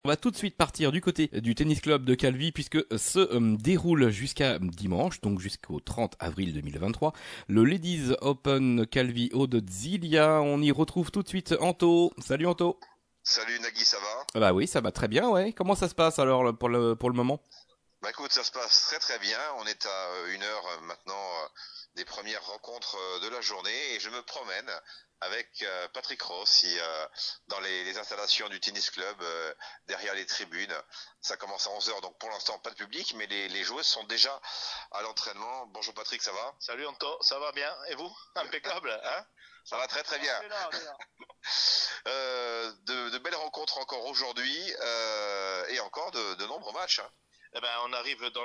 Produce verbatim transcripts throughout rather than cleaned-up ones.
On va tout de suite partir du côté du tennis club de Calvi puisque se euh, déroule jusqu'à dimanche, donc jusqu'au trente avril deux mille vingt-trois, le Ladies Open Calvi Aude Zilia. On y retrouve tout de suite Anto. Salut Anto. Salut Nagui, ça va? Ah bah oui, ça va très bien, ouais. Comment ça se passe alors le- pour le pour le moment? Bah écoute, ça se passe très très bien. On est à euh, une heure euh, maintenant euh, des premières rencontres euh, de la journée et je me promène avec euh, Patrick Ross ici, euh, dans les, les installations du tennis club euh, derrière les tribunes. Ça commence à onze heures, donc pour l'instant pas de public, mais les, les joueuses sont déjà à l'entraînement. Bonjour Patrick, ça va? Salut Anto, ça va bien? Et vous? Impeccable, hein? Ça va très très bien. On est là, on est là. Euh, de, de belles rencontres encore aujourd'hui euh, et encore de, de nombreux matchs, hein. Eh ben, on arrive dans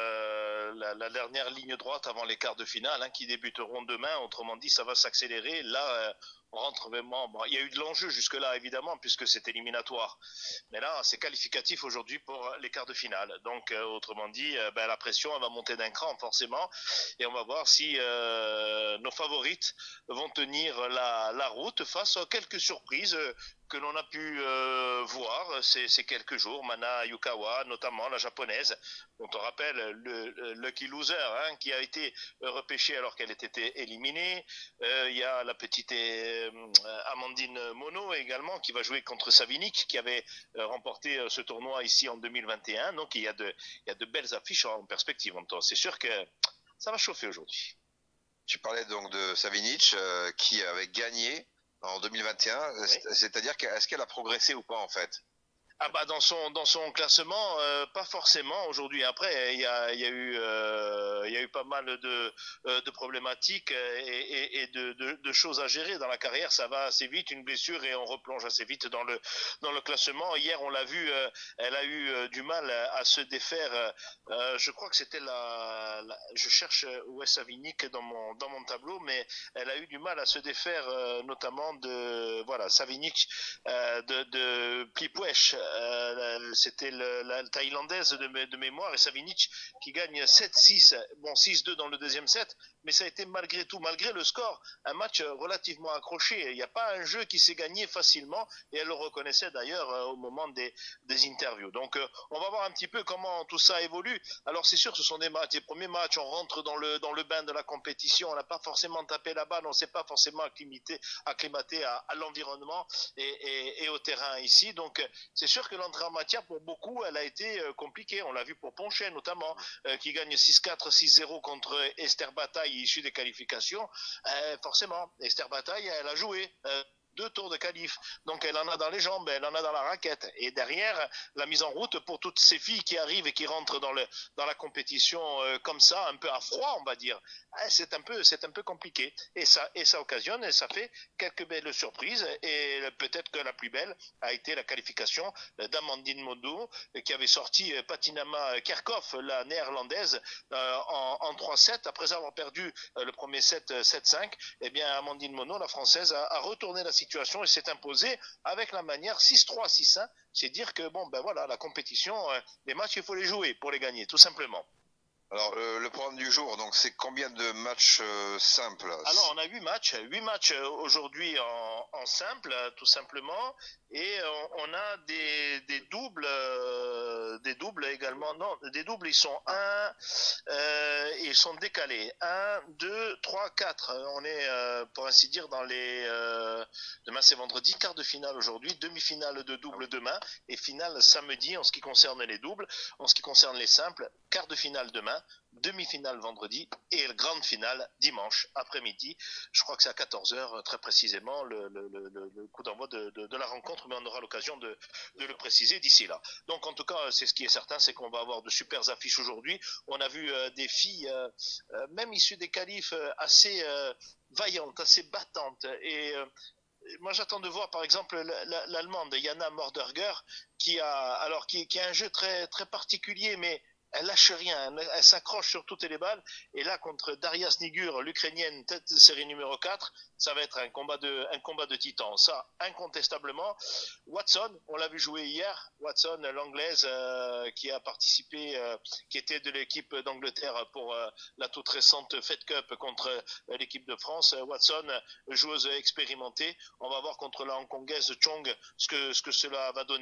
la, la, la dernière ligne droite avant les quarts de finale, hein, qui débuteront demain. Autrement dit, ça va s'accélérer. Là, euh, on rentre vraiment. Bon, il y a eu de l'enjeu jusque-là, évidemment, puisque c'est éliminatoire. Mais là, c'est qualificatif aujourd'hui pour les quarts de finale. Donc, euh, autrement dit, euh, ben, la pression elle va monter d'un cran, forcément. Et on va voir si euh, nos favorites vont tenir la, la route face à quelques surprises. Euh, que l'on a pu euh, voir ces, ces quelques jours, Mana Yukawa, notamment la japonaise, dont on rappelle le, le Lucky Loser, hein, qui a été repêchée alors qu'elle était éliminée. Euh, il y a la petite euh, Amandine Mono également, qui va jouer contre Savinic, qui avait euh, remporté euh, ce tournoi ici en deux mille vingt et un. Donc il y a de, il y a de belles affiches en perspective. En temps. C'est sûr que ça va chauffer aujourd'hui. Tu parlais donc de Savinic euh, qui avait gagné en deux mille vingt et un, oui. C'est-à-dire qu'est-ce qu'elle a progressé ou pas en fait? Ah bah dans son dans son classement euh, pas forcément aujourd'hui. Après il y a il y a eu euh, il y a eu pas mal de euh, de problématiques et, et, et de, de de choses à gérer dans la carrière. Ça va assez vite, une blessure et on replonge assez vite dans le dans le classement. Hier on l'a vu, euh, elle a eu euh, du mal à se défaire. Euh, je crois que c'était la, la je cherche où est Savinic dans mon dans mon tableau, mais elle a eu du mal à se défaire euh, notamment de voilà Savinic euh, de de Plipwesh. Euh, c'était le, la thaïlandaise de, de mémoire et Savinic qui gagne sept six, bon six deux dans le deuxième set, mais ça a été malgré tout, malgré le score, un match relativement accroché. Il n'y a pas un jeu qui s'est gagné facilement et elle le reconnaissait d'ailleurs euh, au moment des, des interviews. Donc euh, on va voir un petit peu comment tout ça évolue. Alors c'est sûr, ce sont des matchs, les premiers matchs, on rentre dans le, dans le bain de la compétition, on n'a pas forcément tapé la balle, on ne s'est pas forcément acclimaté, acclimaté à, à l'environnement et, et, et au terrain ici. Donc c'est sûr que l'entrée en matière pour beaucoup elle a été euh, compliquée, on l'a vu pour Ponchet notamment euh, qui gagne six quatre six zéro contre Esther Bataille issue des qualifications. Euh, forcément Esther Bataille elle a joué euh, deux tours de qualif, donc elle en a dans les jambes, elle en a dans la raquette, et derrière la mise en route pour toutes ces filles qui arrivent et qui rentrent dans le dans la compétition euh, comme ça, un peu à froid on va dire, eh, c'est un peu c'est un peu compliqué, et ça et ça occasionne et ça fait quelques belles surprises, et peut-être que la plus belle a été la qualification d'Amandine Modou qui avait sorti Patinama Kerkhoff, la néerlandaise, euh, en, en trois sept après avoir perdu euh, le premier set sept cinq. Eh bien Amandine Monod, la française, a, a retourné la situation et s'est imposée avec la manière six trois six un. C'est dire que bon ben voilà, la compétition, euh, les matchs il faut les jouer pour les gagner tout simplement. Alors euh, le programme du jour, donc c'est combien de matchs euh, simples? Alors on a huit matchs, huit matchs aujourd'hui en, en simple tout simplement, et on, on a des, des doubles, euh, des doubles également. Non, des doubles ils sont un, euh, ils sont décalés. un, deux, trois, quatre. On est euh, pour ainsi dire dans les. Euh, demain c'est vendredi, quart de finale aujourd'hui, demi-finale de double demain et finale samedi en ce qui concerne les doubles. En ce qui concerne les simples, quart de finale demain, demi-finale vendredi et grande finale dimanche après-midi. Je crois que c'est à quatorze heures très précisément le, le, le, le coup d'envoi de, de, de la rencontre, mais on aura l'occasion de, de le préciser d'ici là. Donc en tout cas, c'est ce qui est certain, c'est qu'on va avoir de super affiches aujourd'hui. On a vu euh, des filles, euh, euh, même issues des qualifs, euh, assez euh, vaillantes, assez battantes, et euh, moi j'attends de voir par exemple l'allemande Jana Morderger qui a alors qui, qui a un jeu très très particulier, mais elle lâche rien, elle, elle s'accroche sur toutes les balles, et là contre Daria Snigur, l'Ukrainienne, tête de série numéro quatre, ça va être un combat de un combat de titans, ça incontestablement. Watson, on l'a vu jouer hier, Watson, l'anglaise euh, qui a participé, euh, qui était de l'équipe d'Angleterre pour euh, la toute récente Fed Cup contre euh, l'équipe de France. Watson, joueuse expérimentée, on va voir contre la hongkongaise Chong ce que ce que cela va donner.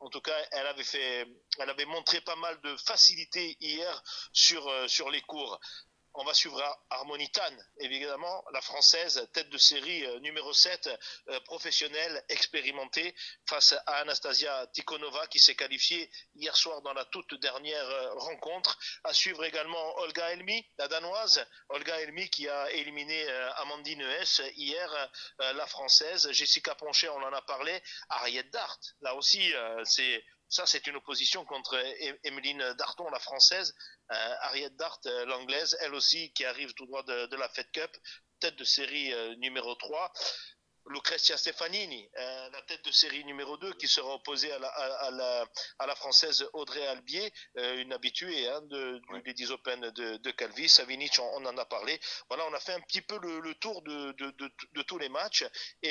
En tout cas, elle avait fait, elle avait montré pas mal de facilité hier sur, euh, sur les cours. On va suivre Harmony Tan, évidemment, la française, tête de série euh, numéro sept, euh, professionnelle, expérimentée, face à Anastasia Tikhonova qui s'est qualifiée hier soir dans la toute dernière euh, rencontre. À suivre également Olga Helmy, la danoise. Olga Helmy qui a éliminé euh, Amandine Hess hier, euh, la française. Jessica Ponchet, on en a parlé. Ariette Dart, là aussi, euh, c'est... Ça, c'est une opposition contre Emeline Darton, la française. Euh, Ariette Dart, euh, l'anglaise, elle aussi, qui arrive tout droit de, de la Fed Cup, tête de série euh, numéro trois. Lucrezia Stefanini, euh, la tête de série numéro deux, qui sera opposée à la, à, à la, à la française Audrey Albier, euh, une habituée hein, de, du ouais. Ladies Open de, de Calvi. Savinic, on, on en a parlé. Voilà, on a fait un petit peu le, le tour de, de, de, de tous les matchs.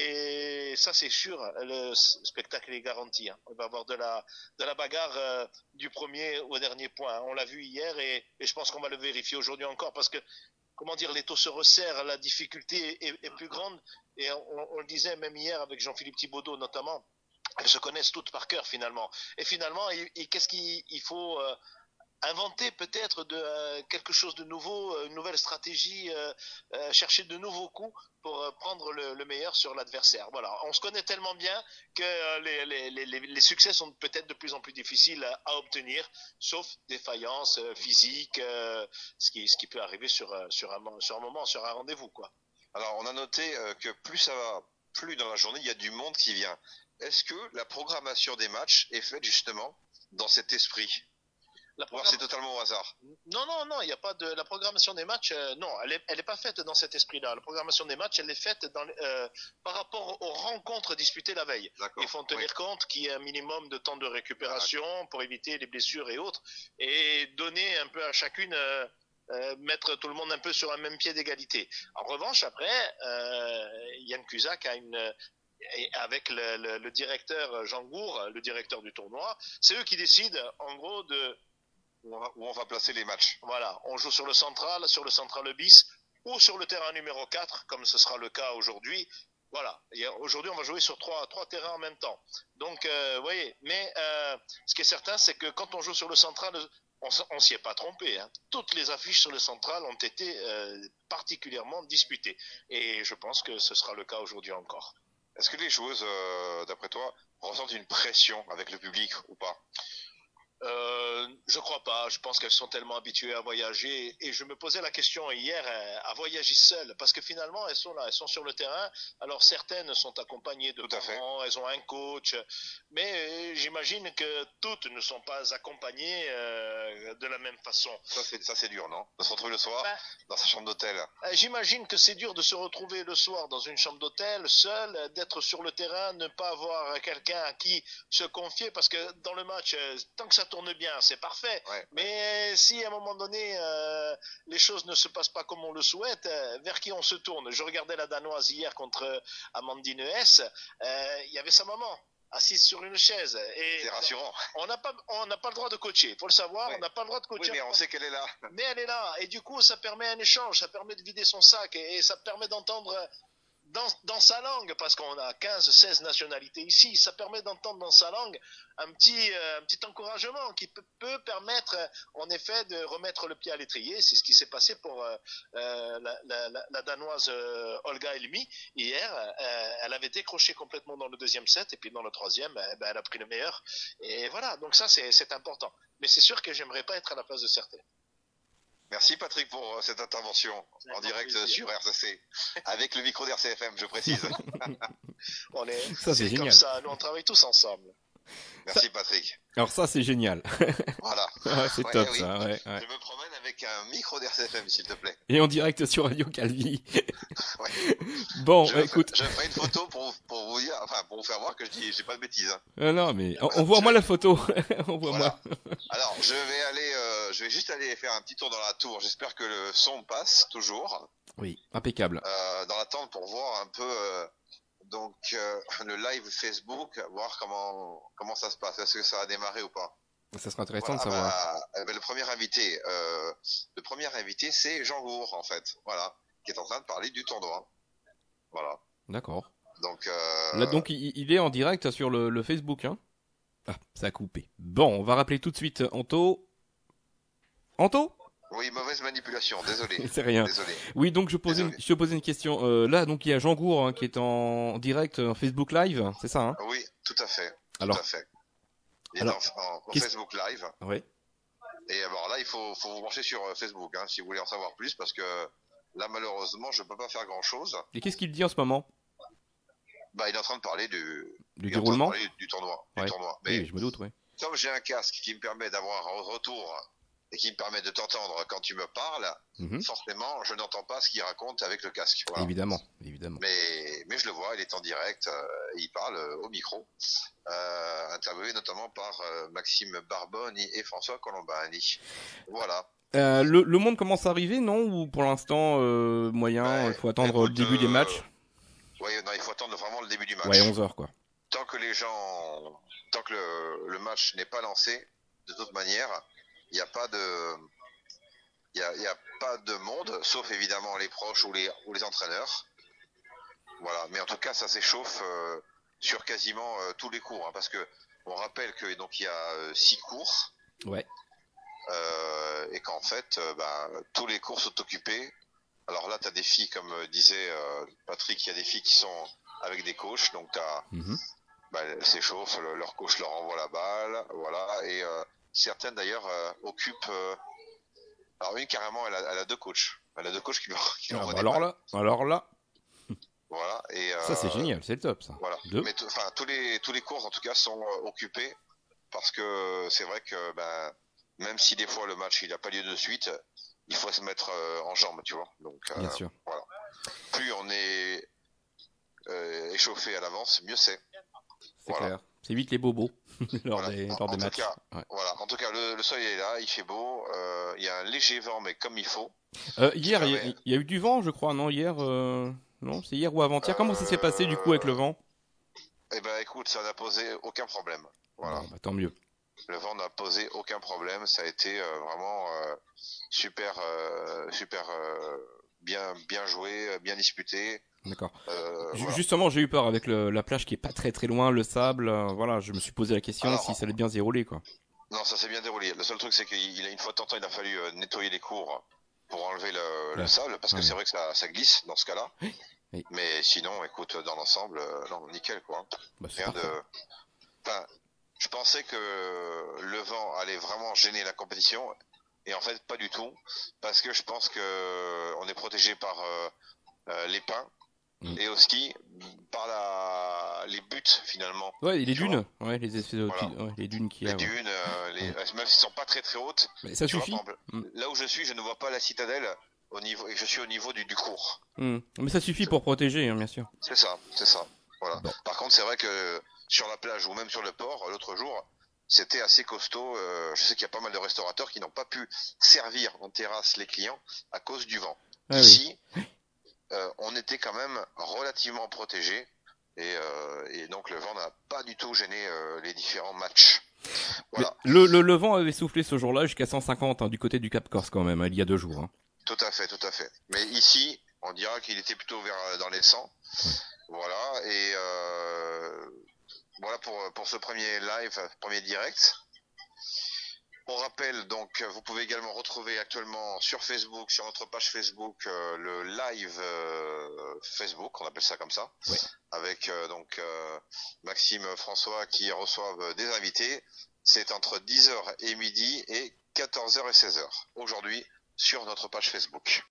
Et ça, c'est sûr, le spectacle est garanti. Hein. On va avoir de la, de la bagarre euh, du premier au dernier point. Hein. On l'a vu hier et, et je pense qu'on va le vérifier aujourd'hui encore parce que comment dire, les taux se resserrent, la difficulté est, est plus grande. Et on, on le disait même hier avec Jean-Philippe Thibaudot notamment, elles se connaissent toutes par cœur finalement. Et finalement, et, et qu'est-ce qu'il il faut euh, inventer peut-être de euh, quelque chose de nouveau, une nouvelle stratégie, euh, euh, chercher de nouveaux coups pour euh, prendre le, le meilleur sur l'adversaire. Voilà, on se connaît tellement bien que euh, les, les, les, les succès sont peut-être de plus en plus difficiles à, à obtenir, sauf défaillance euh, physique, euh, ce qui ce qui peut arriver sur sur un sur un moment, sur un rendez-vous quoi. Alors on a noté euh, que plus ça va, plus dans la journée il y a du monde qui vient. Est-ce que la programmation des matchs est faite justement dans cet esprit? La programme... C'est totalement au hasard. Non, non, non, il n'y a pas de la programmation des matchs. Euh, non, elle est, elle est pas faite dans cet esprit-là. La programmation des matchs, elle est faite dans, euh, par rapport aux rencontres disputées la veille. D'accord. Il faut en tenir oui. compte qu'il y ait un minimum de temps de récupération D'accord. pour éviter les blessures et autres, et donner un peu à chacune. Euh, Euh, mettre tout le monde un peu sur un même pied d'égalité. En revanche, après, euh, Yann Cusack a une et avec le, le, le directeur Jean Gour, le directeur du tournoi, c'est eux qui décident en gros de où on va, où on va placer les matchs. Voilà, on joue sur le central, sur le central bis ou sur le terrain numéro quatre, comme ce sera le cas aujourd'hui. Voilà, et aujourd'hui on va jouer sur trois, trois terrains en même temps. Donc, euh, vous voyez, mais euh, ce qui est certain, c'est que quand on joue sur le central, on, on s'y est pas trompé. Hein. Toutes les affiches sur le central ont été euh, particulièrement disputées. Et je pense que ce sera le cas aujourd'hui encore. Est-ce que les joueuses, euh, d'après toi, ressentent une pression avec le public ou pas ? Euh, je crois pas. Je pense qu'elles sont tellement habituées à voyager. Et je me posais la question hier à voyager seules, parce que finalement elles sont là, elles sont sur le terrain. Alors certaines sont accompagnées de parents, elles ont un coach, mais j'imagine que toutes ne sont pas accompagnées euh, de la même façon. Ça c'est ça c'est dur, non ? De se retrouver le soir ben, dans sa chambre d'hôtel. J'imagine que c'est dur de se retrouver le soir dans une chambre d'hôtel, seul, d'être sur le terrain, ne pas avoir quelqu'un à qui se confier, parce que dans le match, tant que ça tourne bien, c'est parfait. Ouais. Mais si à un moment donné, euh, les choses ne se passent pas comme on le souhaite, euh, vers qui on se tourne ? Je regardais la Danoise hier contre Amandine Hess, euh, il y avait sa maman assise sur une chaise. Et c'est rassurant. On n'a pas, on n'a pas le droit de coacher. Faut le savoir, oui. On n'a pas le droit de coacher. Oui, mais on sait qu'elle est là. Mais elle est là. Et du coup, ça permet un échange, ça permet de vider son sac et, et ça permet d'entendre Dans, dans sa langue, parce qu'on a quinze seize nationalités ici, ça permet d'entendre dans sa langue un petit, euh, un petit encouragement qui peut, peut permettre en effet de remettre le pied à l'étrier. C'est ce qui s'est passé pour euh, la, la, la, la Danoise euh, Olga Helmy hier. Euh, elle avait décroché complètement dans le deuxième set et puis dans le troisième, eh ben, elle a pris le meilleur. Et voilà, donc ça c'est, c'est important. Mais c'est sûr que j'aimerais pas être à la place de certaines. Merci Patrick pour cette intervention en direct plaisir. Sur R C C, avec le micro d'R C F M, je précise. On est, ça, c'est, c'est comme ça, nous on travaille tous ensemble. Merci ça, Patrick. Alors ça c'est génial. Voilà. Ouais, c'est ouais, top oui. ça. Ouais, ouais. Je me promène avec un micro d'R C F M s'il te plaît. Et en direct sur Radio Calvi. Ouais. Bon, je bah, écoute. Je ferai une photo pour, pour vous dire, enfin pour vous faire voir que je dis, j'ai pas de bêtises. Hein. Euh, non mais on, on voit je... moi la photo. on voit voilà. moi. Alors je vais aller, euh, je vais juste aller faire un petit tour dans la tour. J'espère que le son passe toujours. Oui, impeccable. Euh, dans l'attente pour voir un peu. Euh, Donc euh, le live Facebook, voir comment comment ça se passe, est-ce que ça a démarré ou pas. Ça sera intéressant voilà, de savoir. Bah, bah, le premier invité, euh, le premier invité, c'est Jean Gour en fait, voilà, qui est en train de parler du tournoi. Voilà. D'accord. Donc euh... là donc il, il est en direct sur le, le Facebook, hein. Ah, ça a coupé. Bon, on va rappeler tout de suite Anto. Anto? Oui, mauvaise manipulation, désolé. C'est rien. Désolé. Oui, donc je, posais une, je te posais une question. Euh, là, donc il y a Jean Gour hein, qui est en direct en Facebook Live, c'est ça hein? Oui, tout à fait. Tout alors, à fait. Il alors, est en, en, en Facebook Live. Oui. Et alors là, il faut, faut vous brancher sur Facebook hein, si vous voulez en savoir plus, parce que là, malheureusement, je peux pas faire grand-chose. Et qu'est-ce qu'il dit en ce moment? Bah, il est en train de parler du, du déroulement du, du tournoi. Ouais. Du tournoi. Mais oui, je me doute, oui. Comme j'ai un casque qui me permet d'avoir un retour et qui me permet de t'entendre quand tu me parles, mm-hmm. forcément, je n'entends pas ce qu'il raconte avec le casque. Voilà. Évidemment, évidemment. Mais, mais je le vois, il est en direct, euh, il parle euh, au micro, euh, interviewé notamment par euh, Maxime Barboni et François Colombani. Voilà. Euh, le, le monde commence à arriver, non? Ou pour l'instant, euh, moyen, il ben, faut attendre écoute, le début euh, des matchs? Oui, non, il faut attendre vraiment le début du match. Ouais, onze heures, quoi. Tant que les gens, tant que le, le match n'est pas lancé, de toute manière, il n'y a pas de, il y a, il y a pas de monde, sauf évidemment les proches ou les, ou les entraîneurs. Voilà. Mais en tout cas, ça s'échauffe euh, sur quasiment euh, tous les cours, hein, parce que on rappelle que donc il y a euh, six cours. Ouais. Euh, et qu'en fait, euh, bah, tous les cours sont occupés. Alors là, tu as des filles, comme euh, disait euh, Patrick, il y a des filles qui sont avec des coachs, donc t'as, mm-hmm. bah, elles s'échauffent, le, leur coach leur envoie la balle, voilà, et euh, certaines d'ailleurs euh, occupent. Euh, alors une carrément, elle a, elle a deux coachs, elle a deux coachs qui leur, qui leur ah, envoient bah des alors balles. là, alors là. Voilà, et euh, ça c'est génial, c'est le top ça. Voilà. Deux. Mais enfin tous les tous les cours en tout cas sont euh, occupés parce que c'est vrai que ben même si des fois le match il n'a pas lieu de suite, il faut se mettre euh, en jambes, tu vois. Donc euh, bien sûr. Voilà. Plus on est euh, échauffé à l'avance, mieux c'est. C'est voilà. Clair. C'est vite les bobos lors voilà. des, en, lors des en matchs. Cas, ouais. Voilà. En tout cas, le, le soleil est là, il fait beau. Euh, il y a un léger vent, mais comme il faut. Euh, hier, il permet... y, y a eu du vent, je crois, non? Hier, euh... non, c'est hier ou avant-hier. Euh... Comment ça s'est passé du coup avec le vent? Eh ben, écoute, ça n'a posé aucun problème. Voilà. Bon, bah, tant mieux. Le vent n'a posé aucun problème. Ça a été euh, vraiment euh, super, euh, super euh, bien, bien joué, bien disputé. D'accord. Euh, J- voilà. Justement, j'ai eu peur avec le, la plage qui est pas très très loin, le sable. Euh, voilà, je me suis posé la question Alors, si ça allait bien se dérouler, quoi. Non, ça s'est bien déroulé. Le seul truc, c'est qu'il a une fois de temps, il a fallu euh, nettoyer les cours pour enlever le, le sable, parce que ouais. c'est vrai que ça, ça glisse dans ce cas-là. Oui. Oui. Mais sinon, écoute, dans l'ensemble, euh, non, nickel, quoi. Bah, Rien de. Enfin, je pensais que le vent allait vraiment gêner la compétition, et en fait, pas du tout, parce que je pense que on est protégé par euh, euh, les pins. Mmh. Et aussi par la les buts finalement. Ouais, les dunes, ouais, les espèces de voilà. ouais, les dunes qui les a. Les dunes, euh, les... Ouais. Même s'ils sont pas très très hautes. Mais ça suffit. Vois, exemple, mmh. Là où je suis, je ne vois pas la citadelle au niveau et je suis au niveau du, du cours. Mmh. Mais ça suffit pour protéger, hein, bien sûr. C'est ça, c'est ça. Voilà. Bon. Par contre, c'est vrai que sur la plage ou même sur le port, l'autre jour, c'était assez costaud. Euh, je sais qu'il y a pas mal de restaurateurs qui n'ont pas pu servir en terrasse les clients à cause du vent. Ah, Ici. Oui. Euh, on était quand même relativement protégés et, euh, et donc le vent n'a pas du tout gêné euh, les différents matchs. Voilà. Le, le, le vent avait soufflé ce jour-là jusqu'à cent cinquante hein, du côté du Cap Corse quand même, hein, il y a deux jours. Hein. Tout à fait, tout à fait. Mais ici, on dira qu'il était plutôt vers dans les cent. Ouais. Voilà et euh, voilà pour pour ce premier live, premier direct. On rappelle donc, vous pouvez également retrouver actuellement sur Facebook, sur notre page Facebook, euh, le live euh, Facebook, on appelle ça comme ça, ouais. avec euh, donc euh, Maxime, François qui reçoivent des invités. C'est entre dix heures et midi et quatorze heures et seize heures aujourd'hui sur notre page Facebook.